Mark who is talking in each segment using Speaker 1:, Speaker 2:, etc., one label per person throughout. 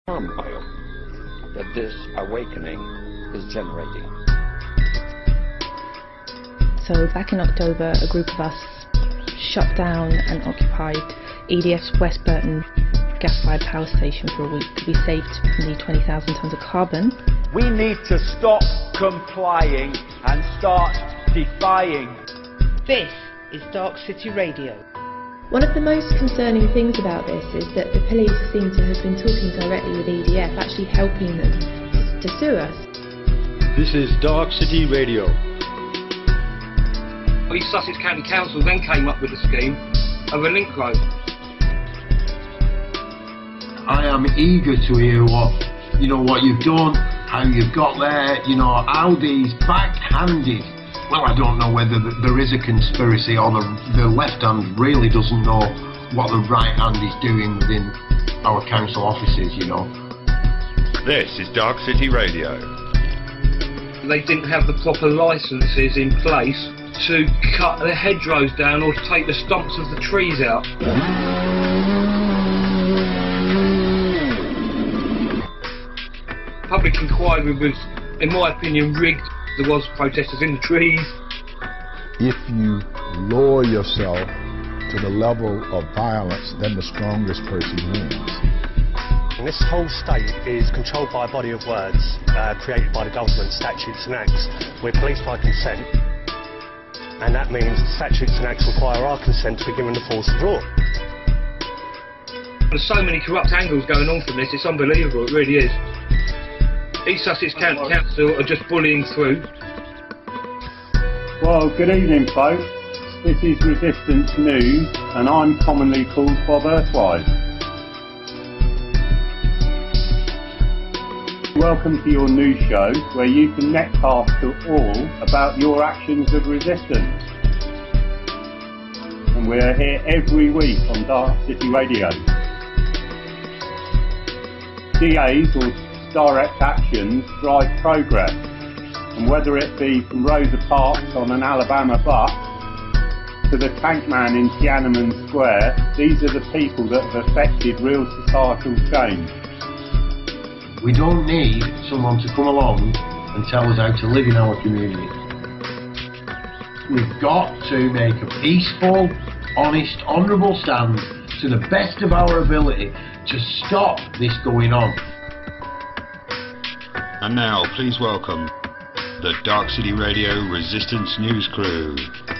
Speaker 1: turmoil that this awakening is generating.
Speaker 2: So back in October, a group of us shut down and occupied EDF's West Burton gas-fired power station for a week. We saved nearly 20,000 tonnes of carbon.
Speaker 3: We need to stop complying and start defying.
Speaker 4: This is Dark City Radio.
Speaker 5: One of the most concerning things about this is that the police seem to have been talking directly with EDF, actually helping them to sue us.
Speaker 6: This is Dark City Radio.
Speaker 7: East Sussex County Council then came up with a scheme of a link road.
Speaker 8: I am eager to hear what you've done, how you've got there, how these backhanded. Well, I don't know whether there is a conspiracy or the left hand really doesn't know what the right hand is doing within our council offices,
Speaker 6: This is Dark City Radio.
Speaker 7: They didn't have the proper licences in place to cut the hedgerows down or to take the stumps of the trees out. Public inquiry was, in my opinion, rigged. There was protesters in the trees.
Speaker 9: If you lower yourself to the level of violence, then the strongest person wins.
Speaker 10: And this whole state is controlled by a body of words created by the government, statutes and acts. We're policed by consent, and that means statutes and acts require our consent to be given the force of law.
Speaker 7: There's so many corrupt angles going on from this, it's unbelievable, it really is. East Sussex County Council are just bullying through.
Speaker 11: Well, good evening, folks. This is Resistance News, and I'm commonly called Bob Earthwise. Welcome to your news show, where you can netcast to all about your actions of resistance. And we're here every week on Dark City Radio. DAs or direct actions drive progress, and whether it be from Rosa Parks on an Alabama bus to the tank man in Tiananmen Square, these are the people that have affected real societal change.
Speaker 8: We don't need someone to come along and tell us how to live in our community. We've got to make a peaceful, honest, honourable stand to the best of our ability to stop this going on.
Speaker 6: And now, please welcome the Dark City Radio Resistance News Crew.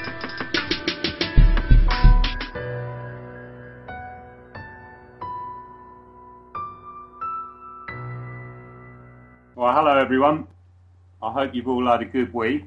Speaker 11: Well, hello everyone. I hope you've all had a good week.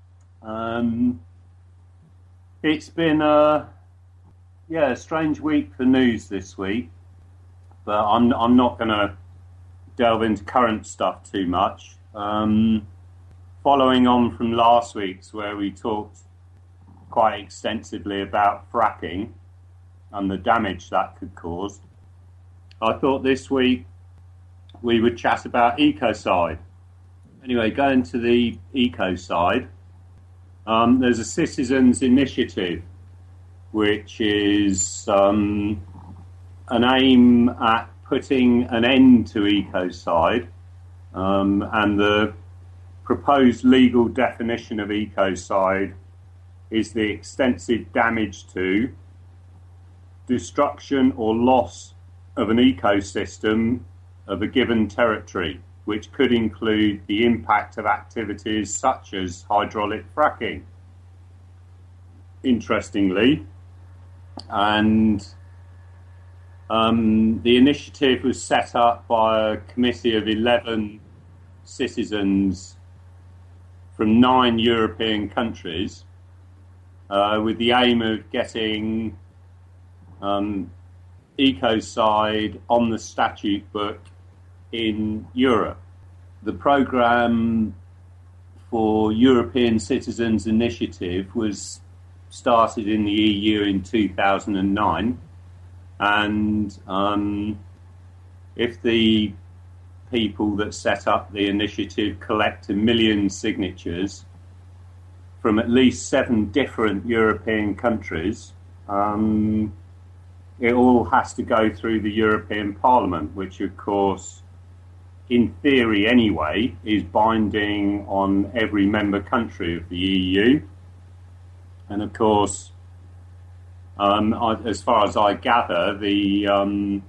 Speaker 11: It's been a strange week for news this week, but I'm not going to delve into current stuff too much. Following on from last week's, where we talked quite extensively about fracking and the damage that could cause, I thought this week we would chat about ecocide. Anyway, going to the ecocide, there's a citizens' initiative which is an aim at putting an end to ecocide, and the proposed legal definition of ecocide is the extensive damage to, destruction or loss of an ecosystem of a given territory, which could include the impact of activities such as hydraulic fracking. Interestingly, and the initiative was set up by a committee of 11 citizens from 9 European countries, with the aim of getting ecocide on the statute book in Europe. The programme for European Citizens Initiative was started in the EU in 2009, and if the people that set up the initiative collect 1 million signatures from at least 7 different European countries, it all has to go through the European Parliament, which of course in theory anyway, is binding on every member country of the EU. And of course, as far as I gather, the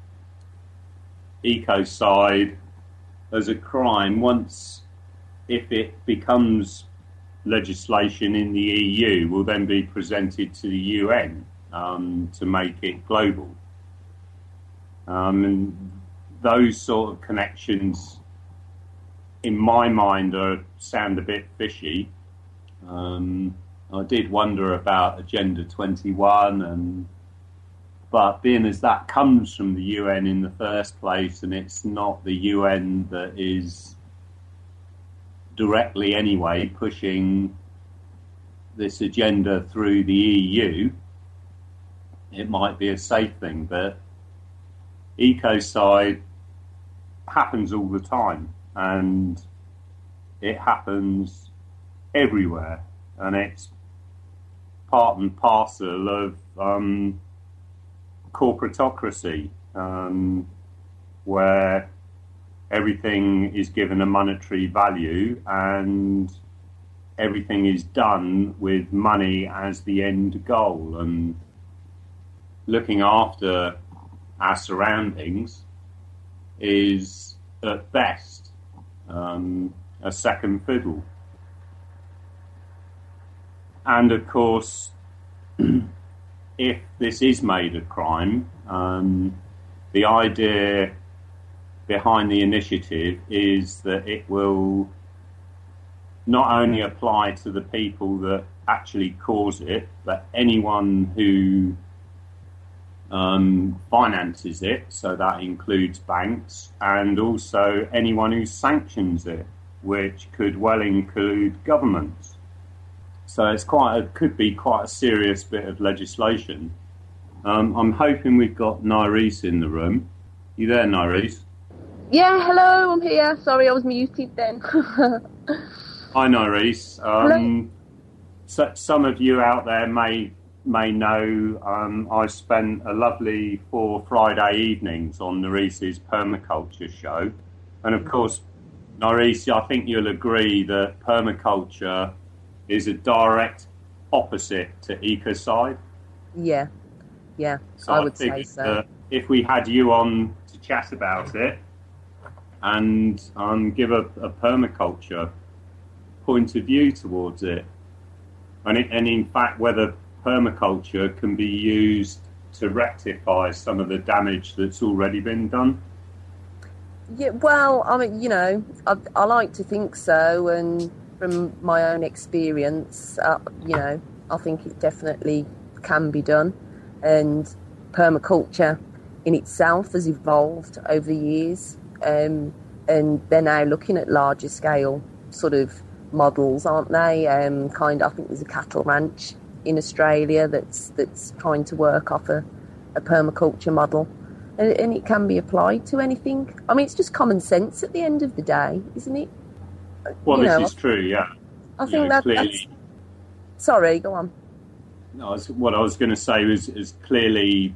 Speaker 11: ecocide as a crime, once, if it becomes legislation in the EU, will then be presented to the UN to make it global. And those sort of connections, in my mind, sound a bit fishy. I did wonder about Agenda 21, but being as that comes from the UN in the first place, and it's not the UN that is directly anyway pushing this agenda through the EU, it might be a safe thing. But ecocide happens all the time, and it happens everywhere, and it's part and parcel of corporatocracy, where everything is given a monetary value and everything is done with money as the end goal, and looking after our surroundings is at best a second fiddle. And of course, if this is made a crime, the idea behind the initiative is that it will not only apply to the people that actually cause it, but anyone who finances it, so that includes banks, and also anyone who sanctions it, which could well include governments. So it's could be quite a serious bit of legislation. I'm hoping we've got Nairis in the room. You there, Nairis?
Speaker 12: Yeah, hello, I'm here. Sorry, I was muted then.
Speaker 11: Hi, Nairis. So some of you out there may know I spent a lovely 4 Friday evenings on Nairis's permaculture show. And of course, Nairis, I think you'll agree that permaculture is a direct opposite to ecocide.
Speaker 12: Yeah, so I would say so.
Speaker 11: If we had you on to chat about it and give a permaculture point of view towards it, and in fact whether permaculture can be used to rectify some of the damage that's already been done.
Speaker 12: Yeah, well, I mean, I like to think so, and from my own experience, I think it definitely can be done. And permaculture in itself has evolved over the years, and they're now looking at larger scale sort of models, aren't they? I think there's a cattle ranch in Australia that's trying to work off a permaculture model, and it can be applied to anything. I mean, it's just common sense at the end of the day, isn't it?
Speaker 11: Well, this is true, yeah.
Speaker 12: I think that's... Sorry, go on.
Speaker 11: No, what I was going to say is clearly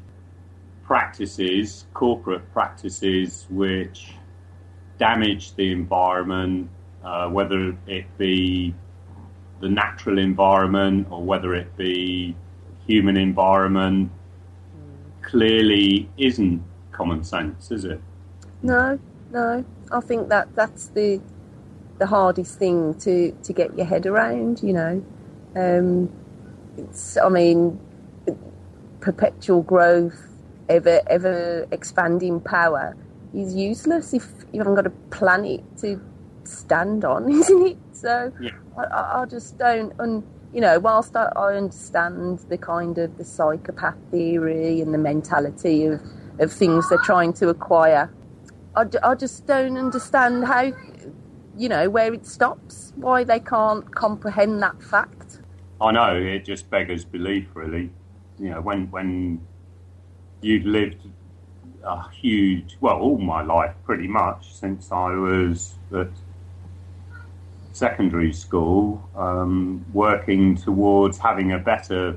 Speaker 11: corporate practices, which damage the environment, whether it be the natural environment or whether it be human environment, clearly isn't common sense, is it? No.
Speaker 12: I think that's the hardest thing to get your head around, perpetual growth, ever expanding power is useless if you haven't got a planet to stand on, isn't it? So yeah. I just don't, whilst I understand the kind of the psychopath theory and the mentality of things they're trying to acquire, I just don't understand how, where it stops, why they can't comprehend that fact.
Speaker 11: I know, it just beggars belief, really. When you've lived a huge, all my life pretty much, since I was at secondary school, working towards having a better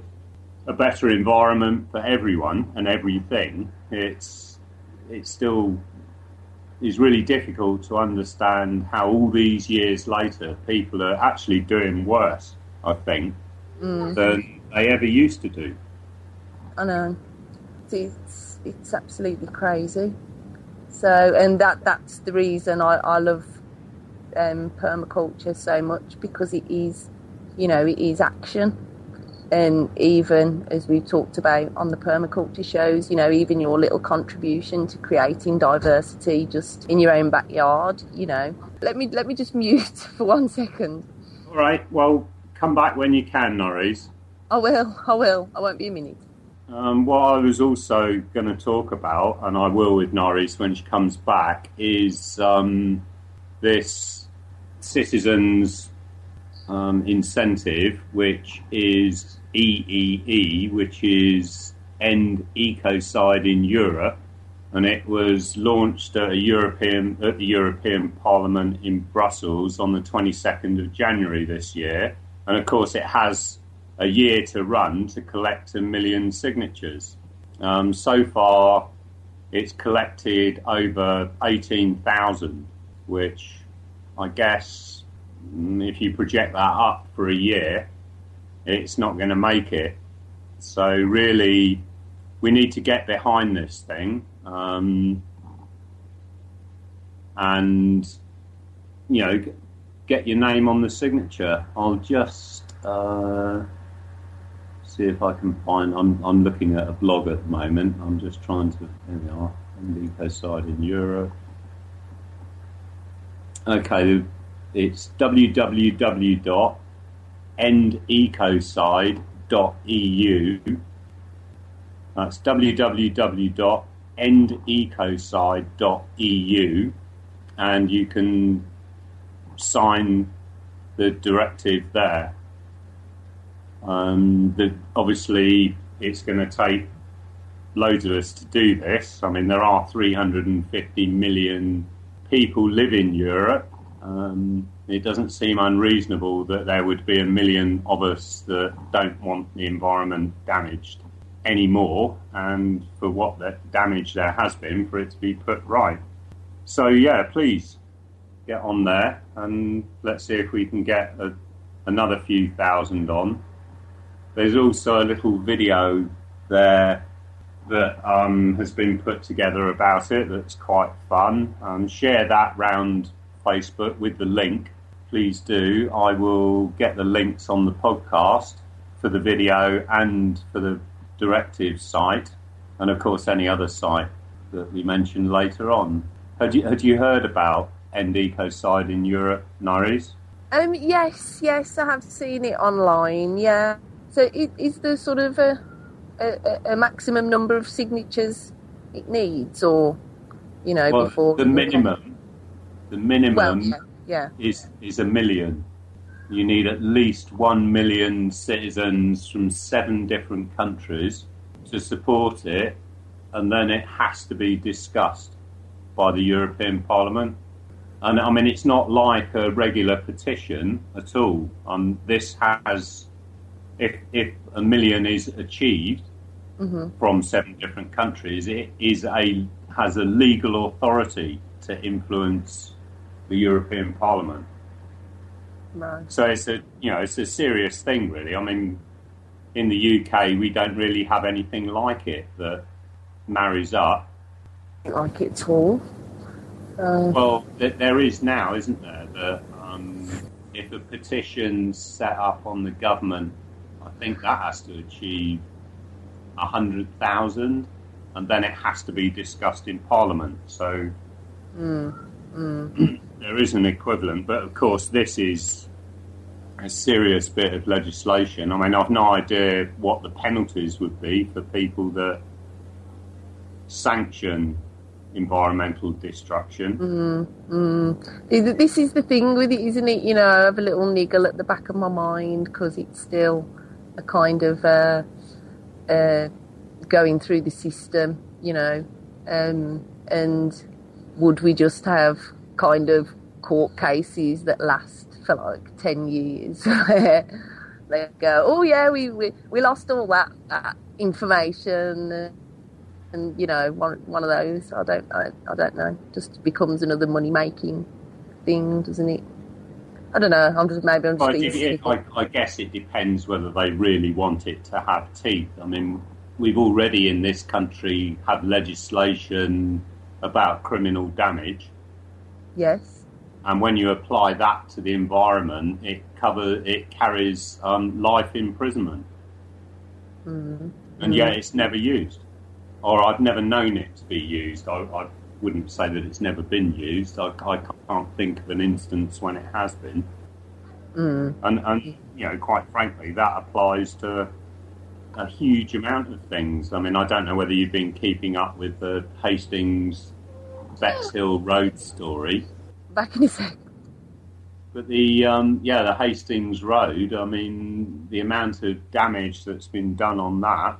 Speaker 11: environment for everyone and everything, it's still is really difficult to understand how all these years later people are actually doing worse, I think, than they ever used to do.
Speaker 12: I know. It's absolutely crazy. So, and that's the reason I love permaculture so much, because it is, you know, it is action. And even as we've talked about on the permaculture shows, you know, even your little contribution to creating diversity just in your own backyard, you know. Let me just mute for 1 second.
Speaker 11: All right. Well, come back when you can, Norris.
Speaker 12: I will. I won't be a minute.
Speaker 11: What I was also going to talk about, and I will with Norris when she comes back, is this citizens' incentive, which is EEE, which is End Ecocide in Europe, and it was launched at the European Parliament in Brussels on the 22nd of January this year, and of course it has a year to run to collect 1 million signatures. So far, it's collected over 18,000, which I guess if you project that up for a year, it's not going to make it. So really, we need to get behind this thing, and, you know, get your name on the signature. I'll just see if I can find. I'm looking at a blog at the moment. I'm just trying to. There we are. End Ecocide in Europe. Okay, it's www.endecocide.eu. That's www.endecocide.eu, and you can sign the directive there. Obviously, it's going to take loads of us to do this. I mean, there are 350 million people live in Europe. It doesn't seem unreasonable that there would be 1 million of us that don't want the environment damaged anymore, and for what that damage there has been, for it to be put right. So yeah, please get on there, and let's see if we can get another few thousand on. There's also a little video there that has been put together about it that's quite fun. Share that round Facebook with the link. Please do. I will get the links on the podcast for the video and for the directive site, and of course any other site that we mention later on. Had you heard about End Ecocide in Europe, Norris?
Speaker 12: Yes, I have seen it online, yeah. So is there sort of a maximum number of signatures it needs, or, you know,
Speaker 11: well,
Speaker 12: before...
Speaker 11: The minimum
Speaker 12: well, yeah.
Speaker 11: is 1 million. You need at least 1 million citizens from 7 different countries to support it, and then it has to be discussed by the European Parliament. And I mean, it's not like a regular petition at all. This has, if 1 million is achieved from 7 different countries, it has a legal authority to influence the European Parliament.
Speaker 12: Right.
Speaker 11: So it's a serious thing, really. I mean, in the UK, we don't really have anything like it that marries up.
Speaker 12: Like it at all.
Speaker 11: Well, there is now, isn't there? That if a petition's set up on the government, I think that has to achieve 100,000, and then it has to be discussed in Parliament. So there is an equivalent, but of course this is a serious bit of legislation. I mean, I've no idea what the penalties would be for people that sanction environmental destruction.
Speaker 12: This is the thing with it, isn't it? You know, I have a little niggle at the back of my mind because it's still a kind of going through the system, you know, and would we just have kind of court cases that last for like 10 years where they go, oh yeah, we lost all that information, And one of those, I don't know, just becomes another money making thing, doesn't it? I don't know. I'm just being
Speaker 11: I guess it depends whether they really want it to have teeth. I mean, we've already in this country had legislation about criminal damage.
Speaker 12: Yes.
Speaker 11: And when you apply that to the environment, it carries life imprisonment.
Speaker 12: Mm.
Speaker 11: And yet it's never used. Or I've never known it to be used. I wouldn't say that it's never been used. I can't think of an instance when it has been.
Speaker 12: Mm.
Speaker 11: And quite frankly, that applies to a huge amount of things. I mean, I don't know whether you've been keeping up with the Hastings Bexhill Road story.
Speaker 12: Back in a sec.
Speaker 11: But the Hastings Road, I mean, the amount of damage that's been done on that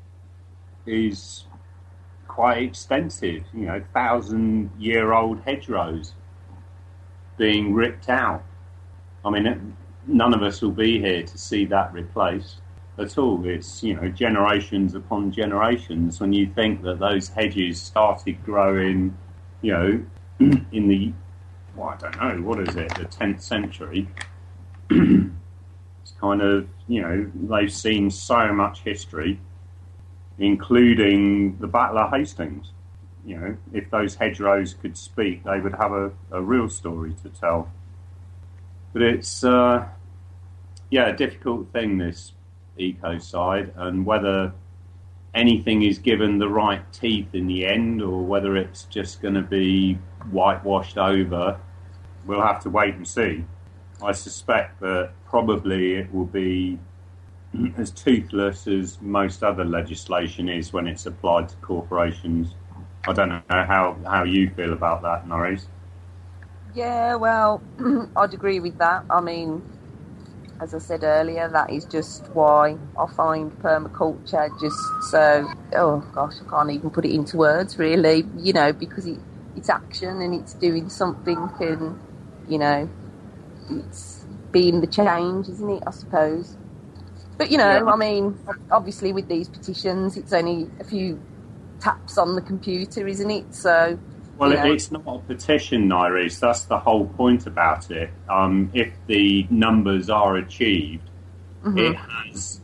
Speaker 11: is quite extensive. 1,000-year-old hedgerows being ripped out. I mean, none of us will be here to see that replaced at all. It's, generations upon generations. When you think that those hedges started growing, in the, I don't know, what is it, the 10th century, it's kind of, they've seen so much history, including the Battle of Hastings. If those hedgerows could speak, they would have a real story to tell. But it's, a difficult thing, this ecocide, and whether anything is given the right teeth in the end or whether it's just going to be whitewashed over, we'll have to wait and see. I suspect that probably it will be as toothless as most other legislation is when it's applied to corporations. I don't know how you feel about that, Norris.
Speaker 12: Yeah, well, I'd agree with that. I mean, as I said earlier, that is just why I find permaculture just so, I can't even put it into words, really, because it's action and it's doing something and, it's being the change, isn't it, I suppose. But, I mean, obviously with these petitions, it's only a few taps on the computer, isn't it? So...
Speaker 11: Well, it's not a petition, Nairis. That's the whole point about it. If the numbers are achieved, mm-hmm. It has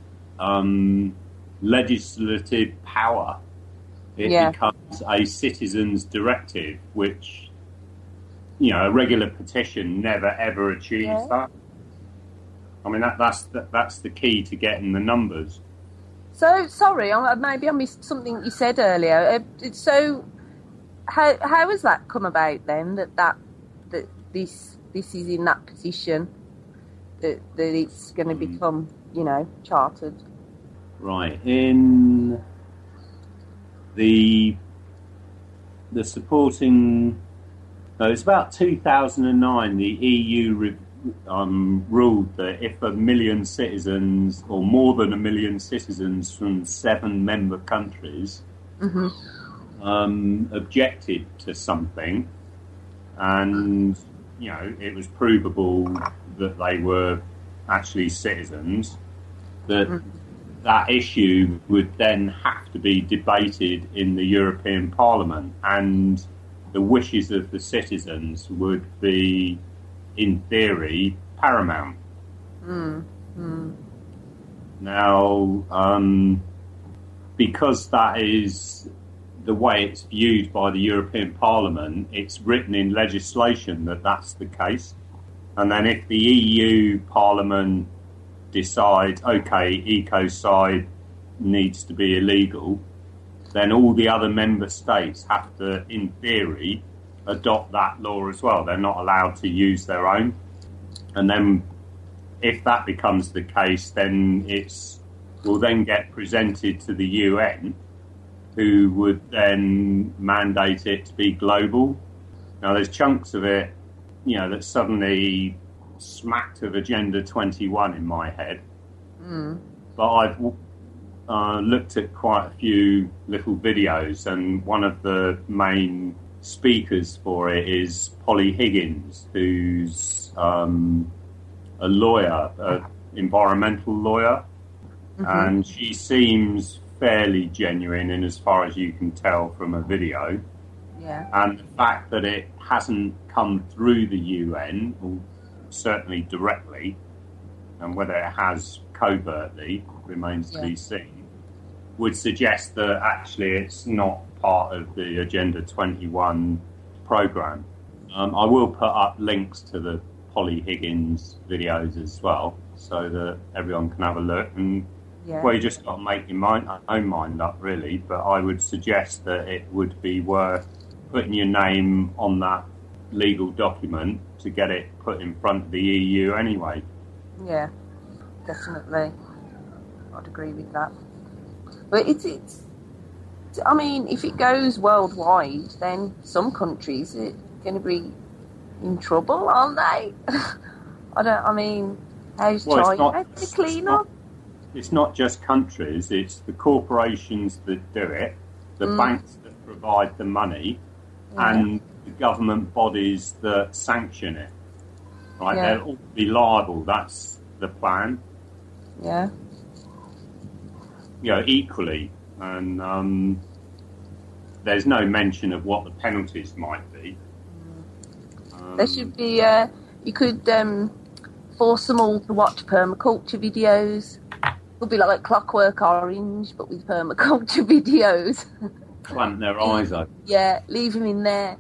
Speaker 11: legislative power. It becomes a citizen's directive, which, a regular petition never ever achieves that. I mean, that's the key to getting the numbers.
Speaker 12: So, sorry, maybe I missed something you said earlier. So... How has that come about then? That this is in that position that it's going to become chartered.
Speaker 11: Right. In the supporting, it's about 2009. The EU ruled that if 1 million citizens or more than 1 million citizens from 7 member countries.
Speaker 12: Mm-hmm.
Speaker 11: Objected to something, and it was provable that they were actually citizens, that issue would then have to be debated in the European Parliament, and the wishes of the citizens would be, in theory, paramount. Now, because that is the way it's viewed by the European Parliament, it's written in legislation that that's the case. And then if the EU Parliament decides, OK, ecocide needs to be illegal, then all the other member states have to, in theory, adopt that law as well. They're not allowed to use their own. And then if that becomes the case, then will then get presented to the UN, who would then mandate it to be global. Now, there's chunks of it, that suddenly smacked of Agenda 21 in my head. But I've looked at quite a few little videos, and one of the main speakers for it is Polly Higgins, who's a lawyer, an environmental lawyer, and she seems fairly genuine in as far as you can tell from a video.
Speaker 12: Yeah.
Speaker 11: And the fact that it hasn't come through the UN, or certainly directly, and whether it has covertly remains to be seen, would suggest that actually it's not part of the Agenda 21 programme. I will put up links to the Polly Higgins videos as well, so that everyone can have a look. And well, you just got to make your own mind up, really. But I would suggest that it would be worth putting your name on that legal document to get it put in front of the EU anyway.
Speaker 12: Yeah, definitely. I'd agree with that. But it's I mean, if it goes worldwide, then some countries are going to be in trouble, aren't they? How's China going to clean up?
Speaker 11: It's not just countries, it's the corporations that do it, the banks that provide the money, and the government bodies that sanction it. Right?
Speaker 12: Yeah.
Speaker 11: They'll all be liable, that's the plan.
Speaker 12: Yeah.
Speaker 11: Equally. And there's no mention of what the penalties might be.
Speaker 12: There should be, you could force them all to watch permaculture videos. It'll be like Clockwork Orange, but with permaculture videos.
Speaker 11: Clamp their eyes open.
Speaker 12: Yeah, leave them in there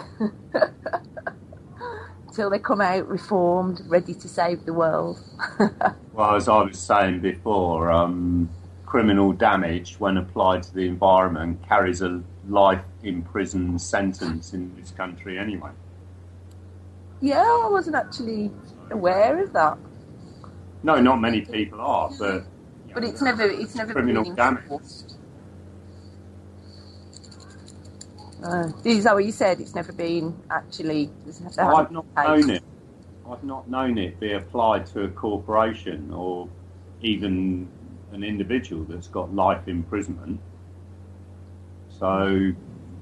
Speaker 12: until they come out reformed, ready to save the world.
Speaker 11: Well, as I was saying before, criminal damage, when applied to the environment, carries a life in prison sentence in this country anyway.
Speaker 12: Yeah, I wasn't actually aware of that.
Speaker 11: No, not many people are, but
Speaker 12: it's never
Speaker 11: criminal
Speaker 12: been
Speaker 11: damage.
Speaker 12: enforced. Is that what you said? It's never been actually.
Speaker 11: I've not known it. I've not known it be applied to a corporation or even an individual that's got life imprisonment. So,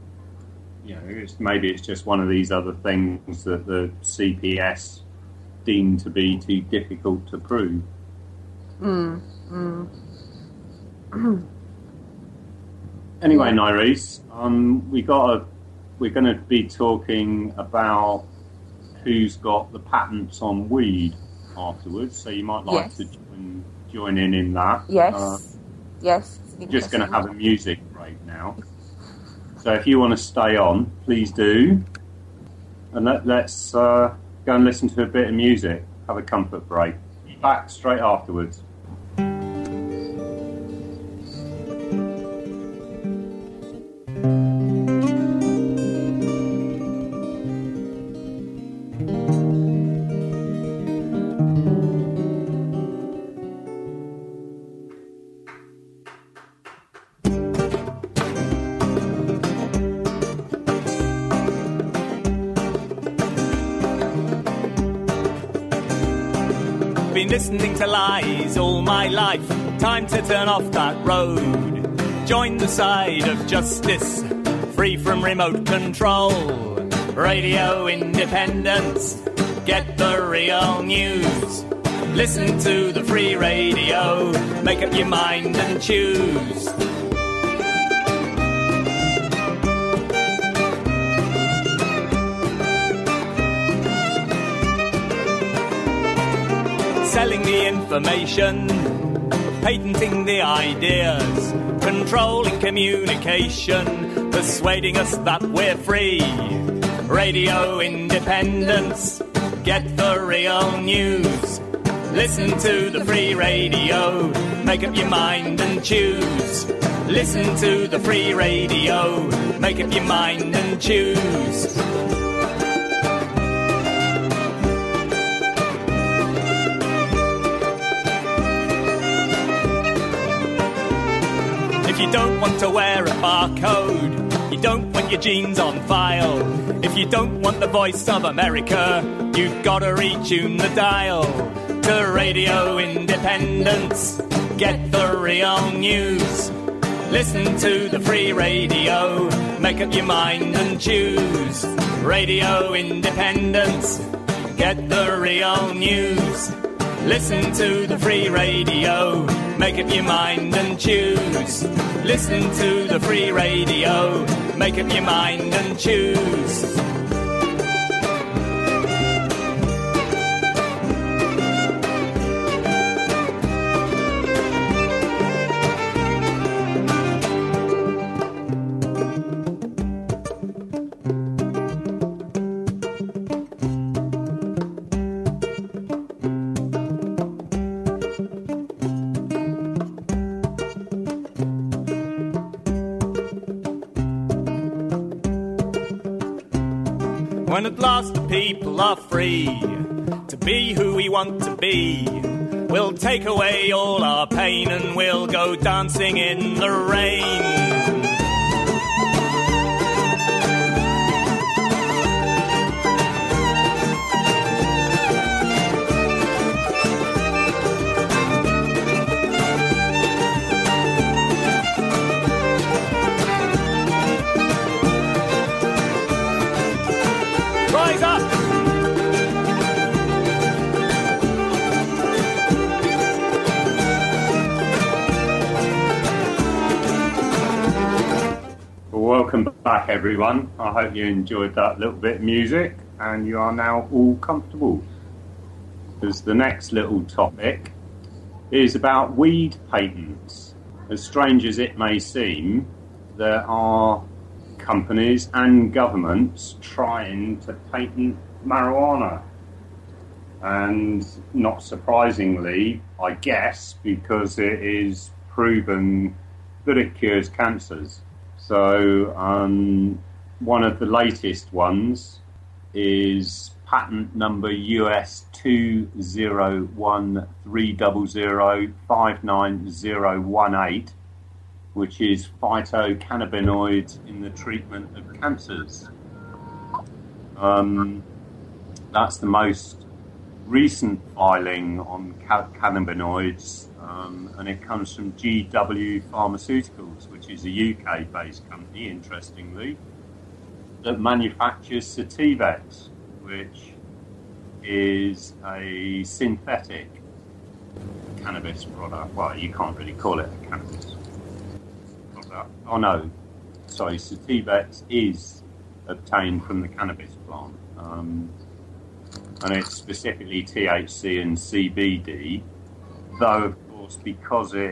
Speaker 11: maybe it's just one of these other things that the CPS deemed to be too difficult to prove. Anyway, Nairis, we're going to be talking about who's got the patents on weed afterwards. So you might like to join in that.
Speaker 12: Yes. Yes.
Speaker 11: We're just going to have a music break now. So if you want to stay on, please do. And let's go and listen to a bit of music. Have a comfort break. Be back straight afterwards.
Speaker 13: Been listening to lies all my life. Time to turn off that road. Join the side of justice, free from remote control. Radio independence, get the real news. Listen to the free radio, make up your mind and choose. Selling the information, patenting the ideas, controlling communication, persuading us that we're free. Radio independence, get the real news. Listen to the free radio, make up your mind and choose. Listen to the free radio, make up your mind and choose. If you don't want to wear a barcode, you don't want your genes on file, if you don't want the voice of America, you've got to retune the dial to Radio Independence. Get the real news. Listen to the free radio, make up your mind and choose. Radio Independence. Get the real news. Listen to the free radio, make up your mind and choose. Listen to the free radio, make up your mind and choose. When at last the people are free to be who we want to be, we'll take away all our pain and we'll go dancing in the rain. Rise up!
Speaker 11: Well, welcome back, everyone. I hope you enjoyed that little bit of music and you are now all comfortable. Because the next little topic is about weed patents. As strange as it may seem, there are companies and governments trying to patent marijuana. And not surprisingly, I guess, because it is proven that it cures cancers. So one of the latest ones is patent number US 20130059018, which is phytocannabinoids in the treatment of cancers. That's the most recent filing on cannabinoids, and it comes from GW Pharmaceuticals, which is a UK-based company, interestingly, that manufactures Sativex, which is a synthetic cannabis product. Well, you can't really call it a cannabis product. Oh no, sorry, Sativex is obtained from the cannabis plant. And it's specifically THC and CBD, though, of course, because it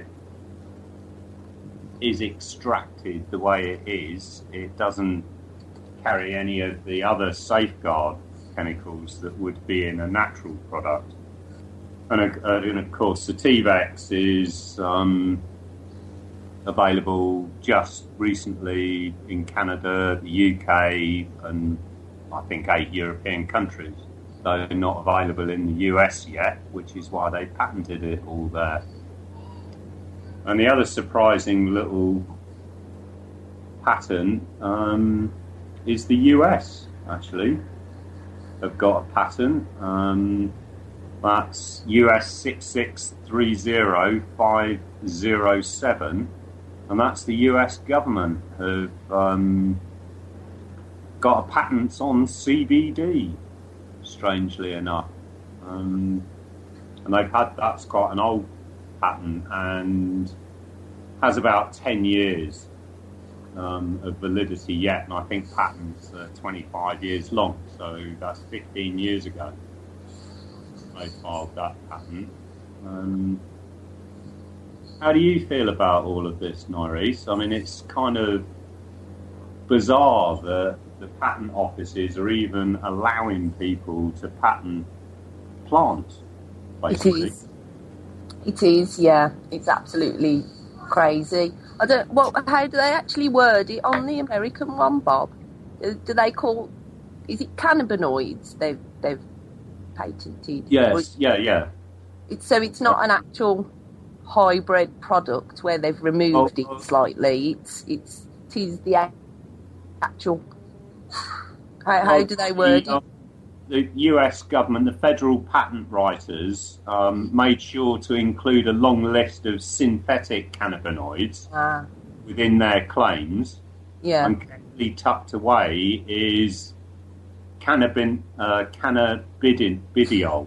Speaker 11: is extracted the way it is, it doesn't carry any of the other safeguard chemicals that would be in a natural product. And of course, Sativex is available just recently in Canada, the UK, and I think 8 European countries. Though not available in the US yet, which is why they patented it all there. And the other surprising little patent is the US, actually, have got a patent. That's US 6630507, and that's the US government have got a patent on CBD. Strangely enough, and that's quite an old patent and has about 10 years of validity yet, and I think patents are 25 years long, so that's 15 years ago they filed that patent. How do you feel about all of this, Nairis? I mean, it's kind of bizarre that the patent offices are even allowing people to patent plants, basically.
Speaker 12: It is, yeah. It's absolutely crazy. How do they actually word it on the American one, Bob? Do they call, is it cannabinoids they've patented?
Speaker 11: Yes, yeah.
Speaker 12: It's not an actual hybrid product where they've removed it slightly. It is the actual. How do they word it?
Speaker 11: The US government, the federal patent writers, made sure to include a long list of synthetic cannabinoids within their claims.
Speaker 12: Yeah.
Speaker 11: And carefully tucked away is cannabidiol,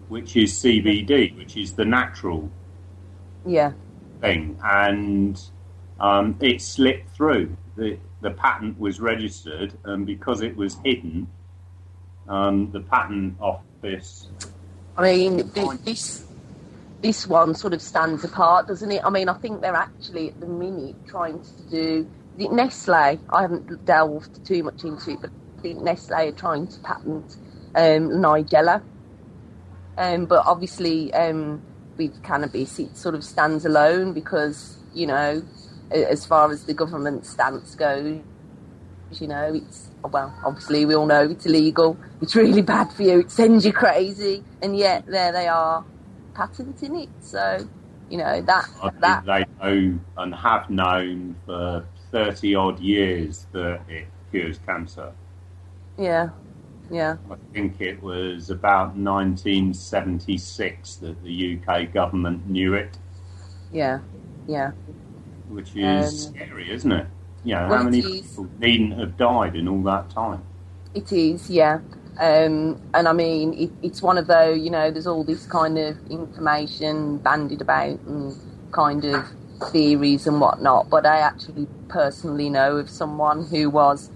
Speaker 11: which is CBD, which is the natural thing, and it slipped through. The patent was registered, and because it was hidden, the patent office...
Speaker 12: I mean, this one sort of stands apart, doesn't it? I mean, I think they're actually, at the minute, trying to do... Is it Nestle? I haven't delved too much into it, but I think Nestle are trying to patent Nigella. But obviously, with cannabis, it sort of stands alone because, you know, as far as the government stance goes, you know, it's, well, obviously we all know it's illegal, it's really bad for you, it sends you crazy, and yet there they are patenting it. So, you know, that they
Speaker 11: know and have known for 30 odd years that it cures cancer.
Speaker 12: Yeah.
Speaker 11: I think it was about 1976 that the UK government knew it.
Speaker 12: Yeah.
Speaker 11: Which is scary, isn't it? You know, how many people needn't have died in all that time?
Speaker 12: It is, yeah. And I mean, it's one of those, you know, there's all this kind of information bandied about and kind of theories and whatnot, but I actually personally know of someone who was...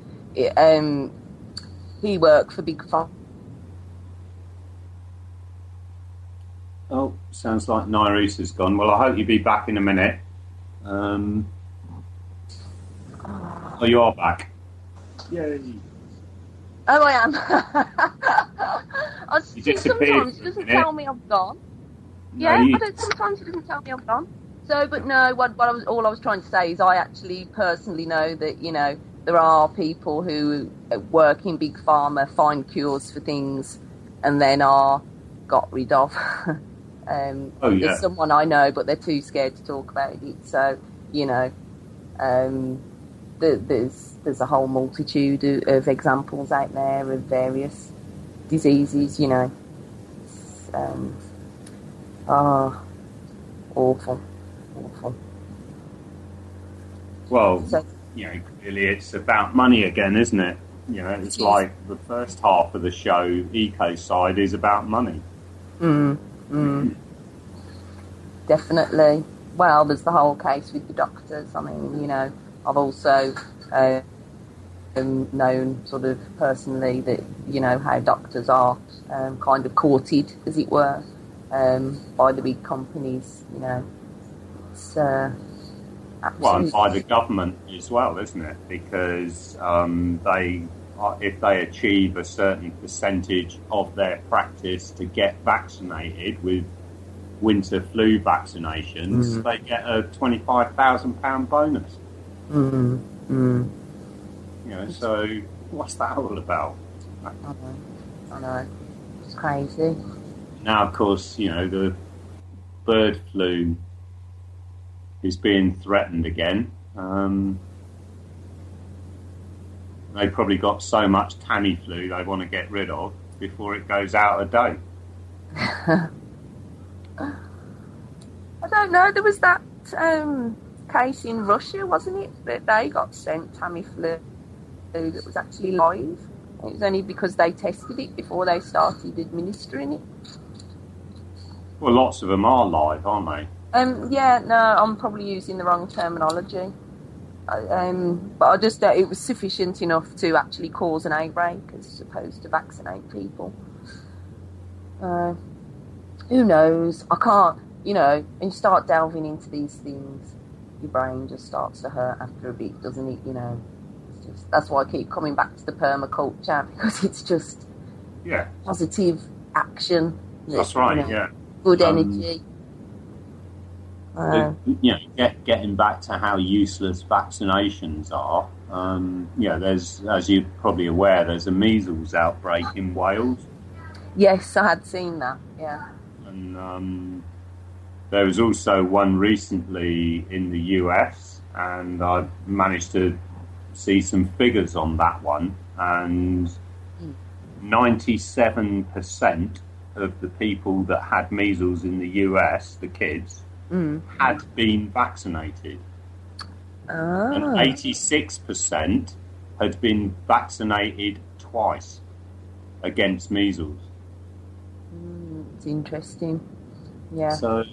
Speaker 12: he worked for Big Pharma.
Speaker 11: Oh, sounds like Nairis has gone. Well, I hope you'll be back in a minute. Oh, you are back. Yay.
Speaker 12: Oh, I am. Sometimes it doesn't tell me I've gone. Sometimes it doesn't tell me I've gone. So, but no, all I was trying to say is I actually personally know that, you know, there are people who work in Big Pharma, find cures for things, and then are got rid of. There's someone I know, but they're too scared to talk about it. So, you know, there's a whole multitude of examples out there of various diseases, you know. Awful.
Speaker 11: Well, you know, clearly it's about money again, isn't it? You know, it's like the first half of the show, Ecocide, is about money.
Speaker 12: Definitely. Well, there's the whole case with the doctors. I mean, you know, I've also known sort of personally that, you know, how doctors are kind of courted, as it were, by the big companies, you know. It's
Speaker 11: well, and by the government as well, isn't it? Because if they achieve a certain percentage of their practice to get vaccinated with winter flu vaccinations, they get a £25,000 bonus. You know, so what's that all about?
Speaker 12: I know. It's crazy.
Speaker 11: Now, of course, you know, the bird flu is being threatened again. They probably got so much Tamiflu they want to get rid of before it goes out of date.
Speaker 12: I don't know. There was that case in Russia, wasn't it, that they got sent Tamiflu that was actually live. It was only because they tested it before they started administering it.
Speaker 11: Well, lots of them are live, aren't they?
Speaker 12: I'm probably using the wrong terminology. But I just it was sufficient enough to actually cause an outbreak as opposed to vaccinate people. Who knows? I can't, you know, and you start delving into these things, your brain just starts to hurt after a bit, doesn't it? You know, it's just, that's why I keep coming back to the permaculture, because it's just positive action.
Speaker 11: That's right,
Speaker 12: you know, good energy.
Speaker 11: You know, getting back to how useless vaccinations are. There's, as you're probably aware, there's a measles outbreak in Wales.
Speaker 12: Yes, I had seen that. Yeah.
Speaker 11: And there was also one recently in the US, and I managed to see some figures on that one, and 97% of the people that had measles in the US, the kids, had been vaccinated. And 86% had been vaccinated twice against measles.
Speaker 12: It's interesting. Yeah.
Speaker 11: So,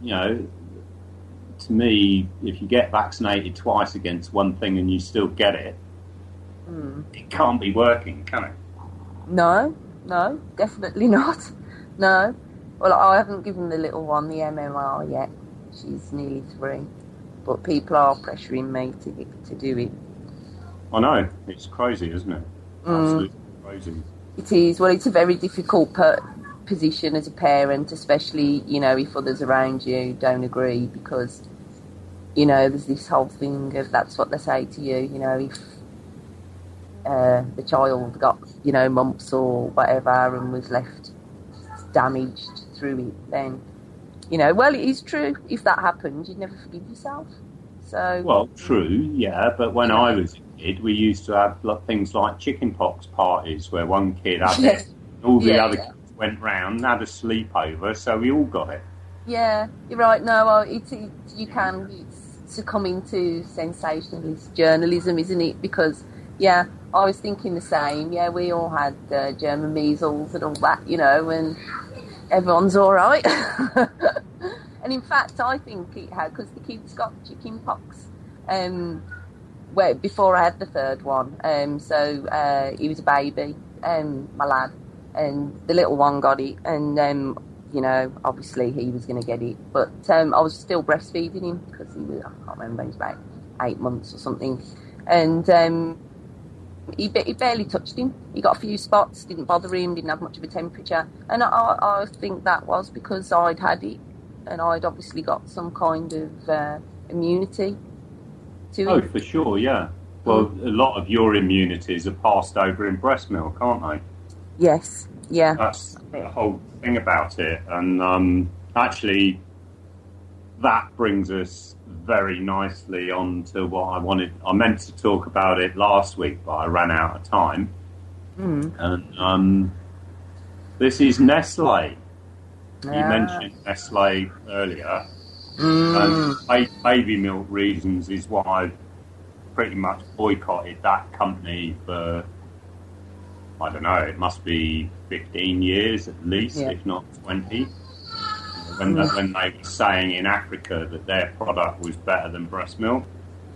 Speaker 11: to me, if you get vaccinated twice against one thing and you still get it, it can't be working, can it?
Speaker 12: No, definitely not. No. Well, I haven't given the little one the MMR yet. She's nearly 3. But people are pressuring me to do it.
Speaker 11: I know. It's crazy, isn't it? Absolutely crazy.
Speaker 12: It is. Well, it's a very difficult position as a parent, especially, if others around you don't agree, because, there's this whole thing of that's what they say to you, if the child got, mumps or whatever and was left damaged through it, then, well, it is true. If that happened, you'd never forgive yourself. So.
Speaker 11: Well, true, yeah, but when I was a kid, we used to have things like chickenpox parties where one kid had it, and all the other kids went round and had a sleepover, so we all got it.
Speaker 12: Yeah, you're right. No, it's succumbing to sensationalist journalism, isn't it? Because, I was thinking the same. Yeah, we all had German measles and all that, and everyone's all right. And in fact, I think it had, because the kids got chicken pox before I had the third one. So he was a baby, my lad, and the little one got it. And, obviously he was going to get it. But I was still breastfeeding him because he was, I can't remember, he was about 8 months or something. And he barely touched him. He got a few spots, didn't bother him, didn't have much of a temperature. And I think that was because I'd had it. And I'd obviously got some kind of immunity to it.
Speaker 11: Oh, for sure, yeah. Well, a lot of your immunities are passed over in breast milk, aren't they?
Speaker 12: Yes, yeah.
Speaker 11: That's the whole thing about it. And actually, that brings us very nicely on to what I wanted. I meant to talk about it last week, but I ran out of time. And this is Nestlé. You mentioned Nestlé earlier. And baby milk reasons is why I've pretty much boycotted that company for, I don't know, it must be 15 years at least, if not 20. When they were saying in Africa that their product was better than breast milk.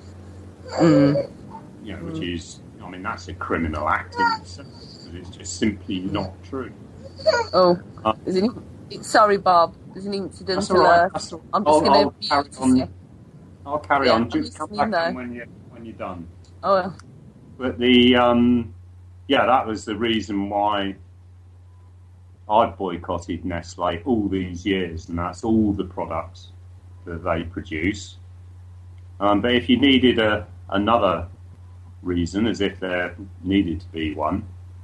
Speaker 11: Which is, that's a criminal act in itself, because it's just simply not true.
Speaker 12: Oh, sorry, Bob. There's an incident alert. I'm just going to carry on.
Speaker 11: I'll carry on. Just come back in when you're done.
Speaker 12: Oh.
Speaker 11: But that was the reason why I boycotted Nestlé all these years, and that's all the products that they produce. But if you needed another reason, as if there needed to be one,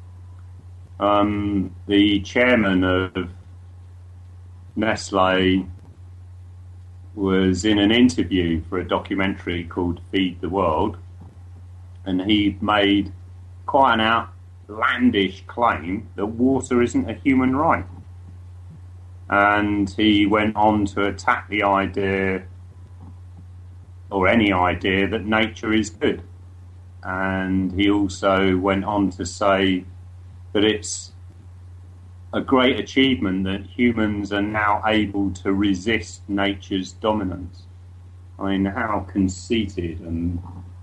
Speaker 11: the chairman of Nestlé was in an interview for a documentary called Feed the World, and he made quite an outlandish claim that water isn't a human right. And he went on to attack the idea, or any idea, that nature is good. And he also went on to say that it's a great achievement that humans are now able to resist nature's dominance. I mean, how conceited and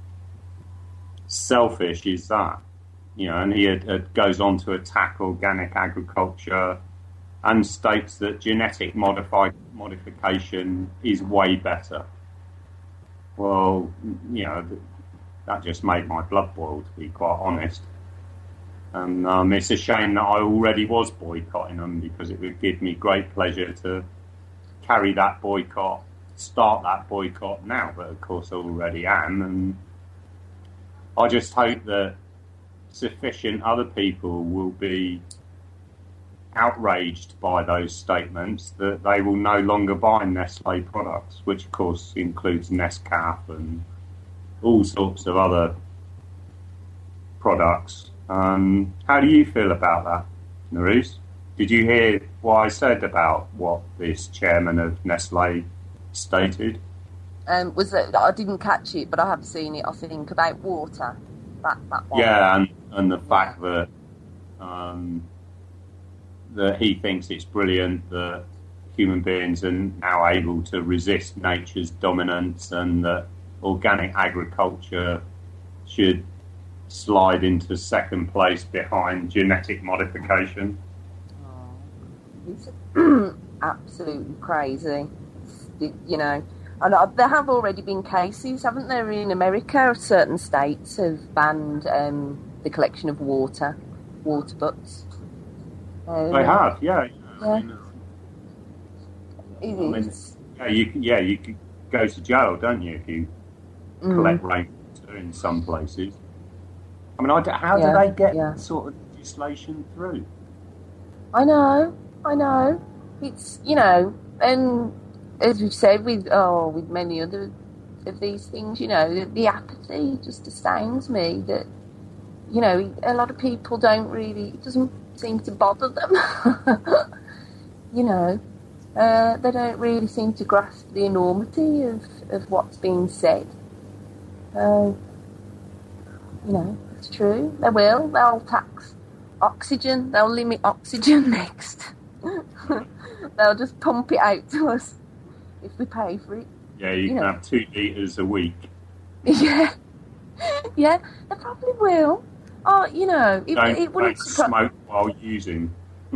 Speaker 11: selfish is that? And he goes on to attack organic agriculture and states that genetic modification is way better. Well, that just made my blood boil, to be quite honest. And it's a shame that I already was boycotting them, because it would give me great pleasure to carry that boycott, start that boycott now, but of course I already am. And I just hope that sufficient other people will be outraged by those statements that they will no longer buy Nestlé products, which of course includes Nescafé and all sorts of other products. How do you feel about that, Nuruz? Did you hear what I said about what this chairman of Nestlé stated?
Speaker 12: Was that I didn't catch it, but I have seen it. I think about water. That one.
Speaker 11: Yeah, and the fact that that he thinks it's brilliant that human beings are now able to resist nature's dominance, and that organic agriculture should slide into second place behind genetic modification.
Speaker 12: It's absolutely crazy, you know. And there have already been cases, haven't there, in America? Certain states have banned the collection of water butts.
Speaker 11: They have, yeah. You could go to jail, don't you, if you collect rainwater in some places. I mean, how do they get that sort of legislation through?
Speaker 12: I know. It's, you know, and as we've said with many other of these things, you know, the apathy just astounds me that, you know, a lot of people it doesn't seem to bother them. You know, they don't really seem to grasp the enormity of what's being said. You know, it's true. They'll tax oxygen, they'll limit oxygen next. They'll just pump it out to us if we pay for it.
Speaker 11: Yeah, you can have 2 litres a week.
Speaker 12: Yeah, they probably will. Oh, you know, it wouldn't
Speaker 11: smoke while using.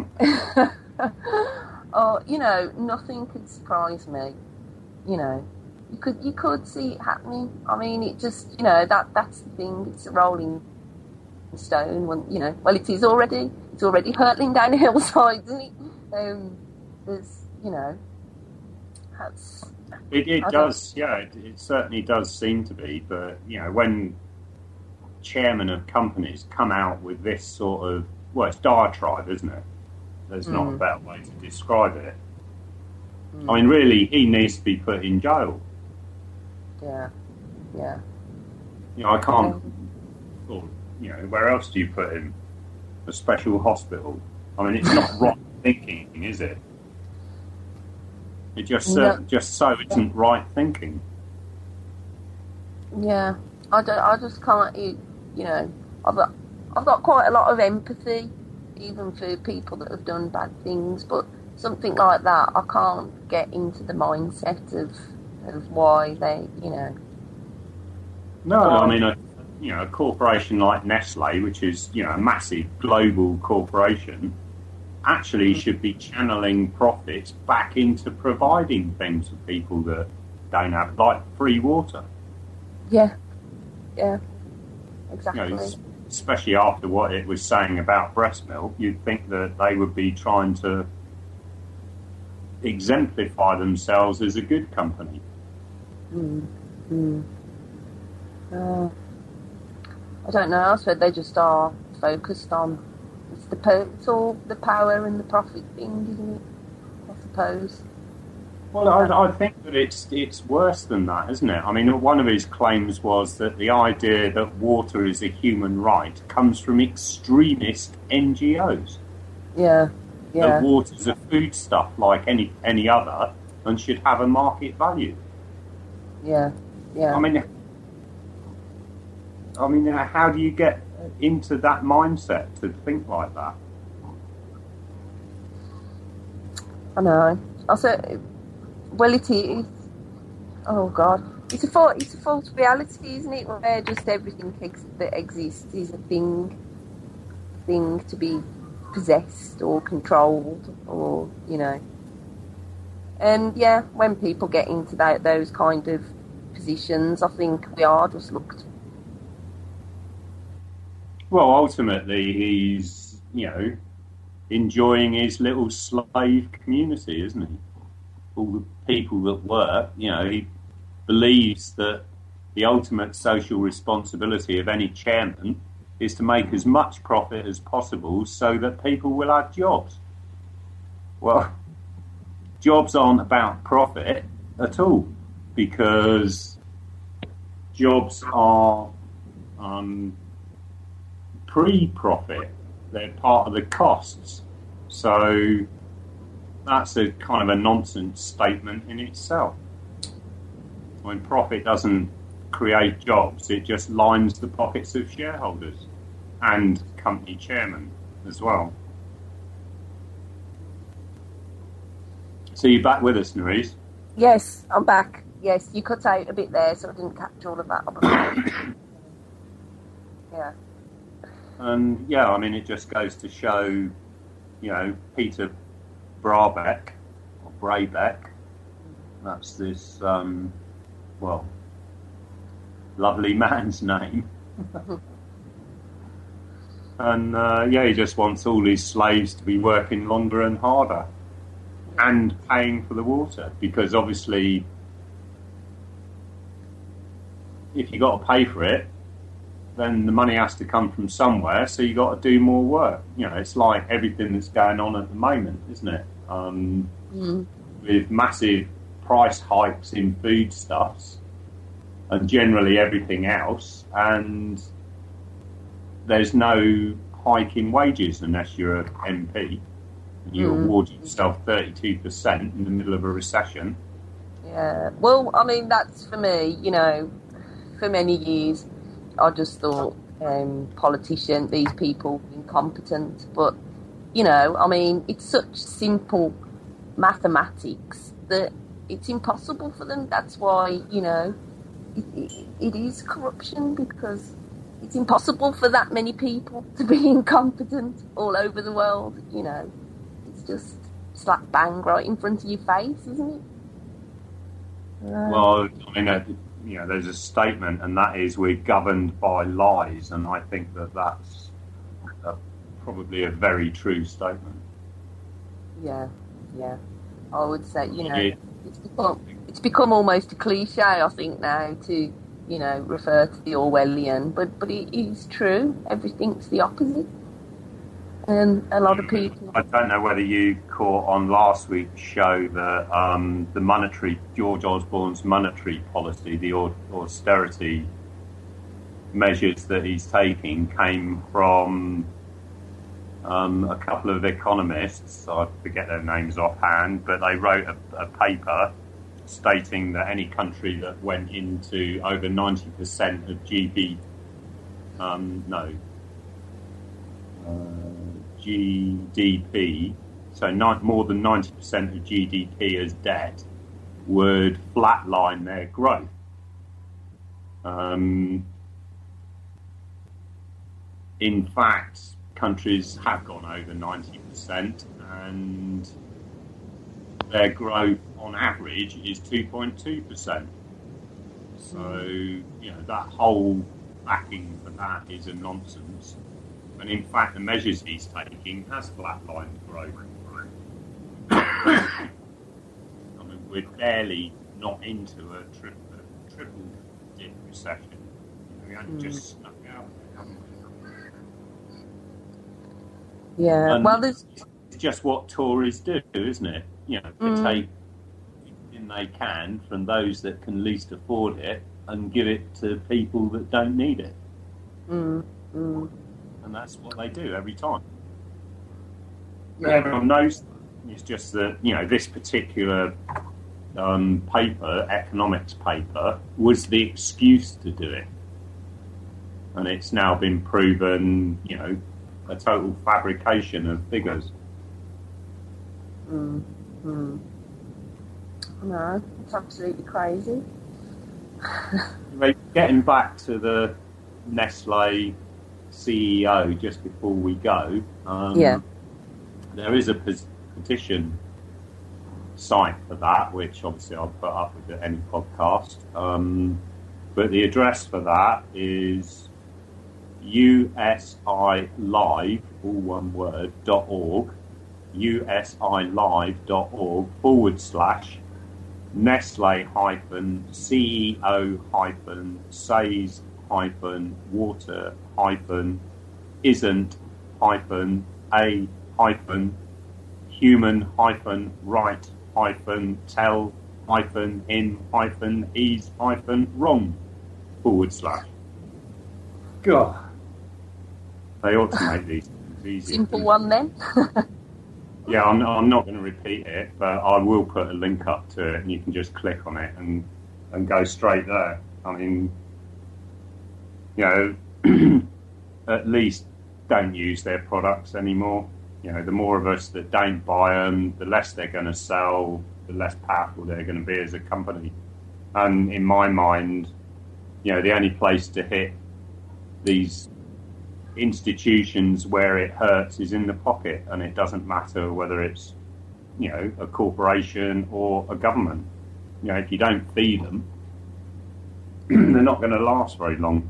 Speaker 12: Oh, you know, nothing could surprise me. You know, you could see it happening. I mean, it just, you know, that's the thing. It's a rolling stone. When, you know, well, it is already. It's already hurtling down a hillside, isn't it? There's, you know, that's.
Speaker 11: It does, yeah. It certainly does seem to be, but you know, when chairmen of companies come out with this sort of, well, it's diatribe, isn't it? There's not a better way to describe it. I mean, really, he needs to be put in jail.
Speaker 12: Yeah.
Speaker 11: You know, I can't. Or, you know, where else do you put him? A special hospital. I mean, it's not right thinking, is it? It just so isn't right thinking.
Speaker 12: Yeah, I just can't. You know, I've got quite a lot of empathy, even for people that have done bad things. But something like that, I can't get into the mindset of why they, you know.
Speaker 11: No, I mean, a corporation like Nestle, which is, you know, a massive global corporation, actually should be channeling profits back into providing things for people that don't have, like free water.
Speaker 12: Yeah, exactly.
Speaker 11: You know, especially after what it was saying about breast milk, you'd think that they would be trying to exemplify themselves as a good company.
Speaker 12: I don't know. I suppose they just are focused on it's all the power and the profit thing, isn't it? I suppose.
Speaker 11: Well, I think that it's worse than that, isn't it? I mean, one of his claims was that the idea that water is a human right comes from extremist NGOs.
Speaker 12: Yeah.
Speaker 11: That water's a foodstuff like any other and should have a market value.
Speaker 12: Yeah.
Speaker 11: I mean, how do you get into that mindset to think like that?
Speaker 12: I know. Also, well, it is. Oh God, it's a false reality, isn't it? Where just everything that exists is a thing to be possessed or controlled, or you know. And yeah, when people get into those kind of positions, I think we are just looked.
Speaker 11: Well, ultimately, he's, you know, enjoying his little slave community, isn't he? All the people that work, you know, he believes that the ultimate social responsibility of any chairman is to make as much profit as possible so that people will have jobs. Well, jobs aren't about profit at all, because jobs are pre-profit. They're part of the costs. So that's a kind of a nonsense statement in itself. When profit doesn't create jobs, it just lines the pockets of shareholders and company chairmen as well. So you're back with us, Nerys?
Speaker 12: Yes, I'm back. Yes, you cut out a bit there, so I didn't catch all of that. Yeah.
Speaker 11: And yeah, I mean, it just goes to show, you know, Peter Brabeck, or Brabeck, that's this, well, lovely man's name. And yeah, he just wants all his slaves to be working longer and harder and paying for the water, because obviously if you've got to pay for it, then the money has to come from somewhere, so you've got to do more work. You know, it's like everything that's going on at the moment, isn't it? With massive price hikes in foodstuffs and generally everything else, and there's no hike in wages unless you're an MP. You award yourself 32% in the middle of a recession.
Speaker 12: Yeah, well, I mean, that's for me, you know, for many years, I just thought politicians, these people, incompetent. But, you know, I mean, it's such simple mathematics that it's impossible for them. That's why, you know, it is corruption, because it's impossible for that many people to be incompetent all over the world, you know. It's just slap bang right in front of your face, isn't it?
Speaker 11: Well, I mean, you know, there's a statement, and that is, we're governed by lies, and I think that that's probably a very true statement.
Speaker 12: Yeah, I would say, you know, it's become almost a cliche, I think, now to, you know, refer to the Orwellian, but it is true. Everything's the opposite. And a lot of people...
Speaker 11: I don't know whether you caught on last week's show that the monetary, George Osborne's monetary policy, the austerity measures that he's taking, came from a couple of economists. I forget their names offhand, but they wrote a paper stating that any country that went into over 90% of GDP, so more than 90% of GDP as debt, would flatline their growth. In fact, countries have gone over 90%, and their growth on average is 2.2%. So, you know, that whole backing for that is a nonsense. And in fact, the measures he's taking has flatlined growth. I mean, we're barely not into a triple dip recession. We only just snuck out there, haven't we?
Speaker 12: Yeah,
Speaker 11: and
Speaker 12: well, there's...
Speaker 11: It's just what Tories do, isn't it? You know, they take everything they can from those that can least afford it and give it to people that don't need it. And that's what they do every time. Yeah. Everyone knows that. It's just that, you know, this particular paper, economics paper, was the excuse to do it. And it's now been proven, you know, a total fabrication of figures.
Speaker 12: No, it's absolutely crazy.
Speaker 11: Getting back to the Nestle CEO just before we go, there is a petition site for that, which obviously I'll put up with any podcast, but the address for that is usilive, all one word, .org, usilive.org/ Nestle-isn't-a-human-right-a-tell-in-he's-wrong/. God. They ought to make these things easy.
Speaker 12: Simple one then.
Speaker 11: Yeah, I'm not going to repeat it, but I will put a link up to it, and you can just click on it and go straight there. I mean, you know, at least don't use their products anymore. You know, the more of us that don't buy them, the less they're going to sell, the less powerful they're going to be as a company. And in my mind, you know, the only place to hit these institutions where it hurts is in the pocket, and it doesn't matter whether it's, you know, a corporation or a government. You know, if you don't feed them, they're not going to last very long.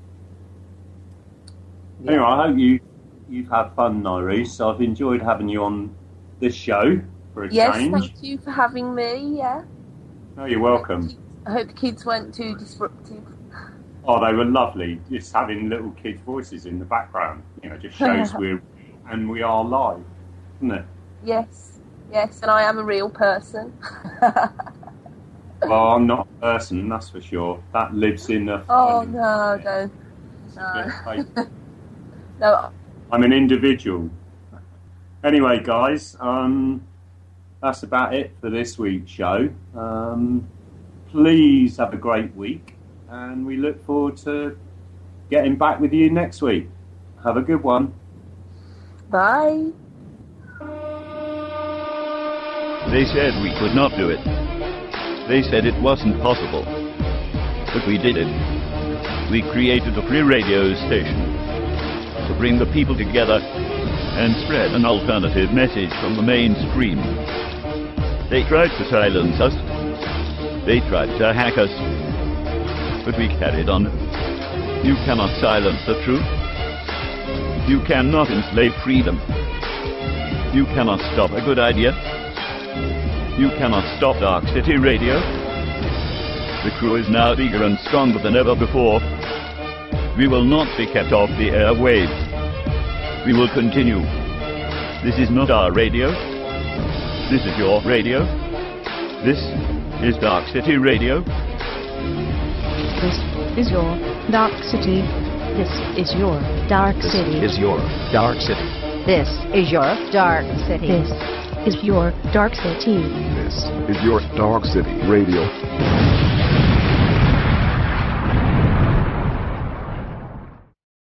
Speaker 11: Yeah. Anyway, I hope you've had fun, Nyrese. I've enjoyed having you on this show for a change.
Speaker 12: Yes, thank you for having me, yeah.
Speaker 11: Oh, you're welcome.
Speaker 12: I hope the kids weren't too disruptive.
Speaker 11: Oh, they were lovely. Just having little kids' voices in the background, you know, just shows we are live, doesn't it?
Speaker 12: Yes, and I am a real person.
Speaker 11: Well, I'm not a person, that's for sure. That lives in the...
Speaker 12: Oh, no, don't. No. No.
Speaker 11: I'm an individual. Anyway, guys, that's about it for this week's show. Please have a great week, and we look forward to getting back with you next week. Have a good one.
Speaker 12: Bye.
Speaker 14: They said we could not do it. They said it wasn't possible. But we did it. We created a free radio station to bring the people together and spread an alternative message from the mainstream. They tried to silence us. They tried to hack us. But we carried on. You cannot silence the truth. You cannot enslave freedom. You cannot stop a good idea. You cannot stop Dark City Radio. The crew is now bigger and stronger than ever before. We will not be kept off the airwaves. We will continue. This is not our radio. This is your radio. This is Dark City Radio.
Speaker 15: This is your Dark City. This is your Dark City.
Speaker 16: This is your Dark City.
Speaker 15: This is your Dark City. This is your Dark City.
Speaker 16: This is your Dark City Radio.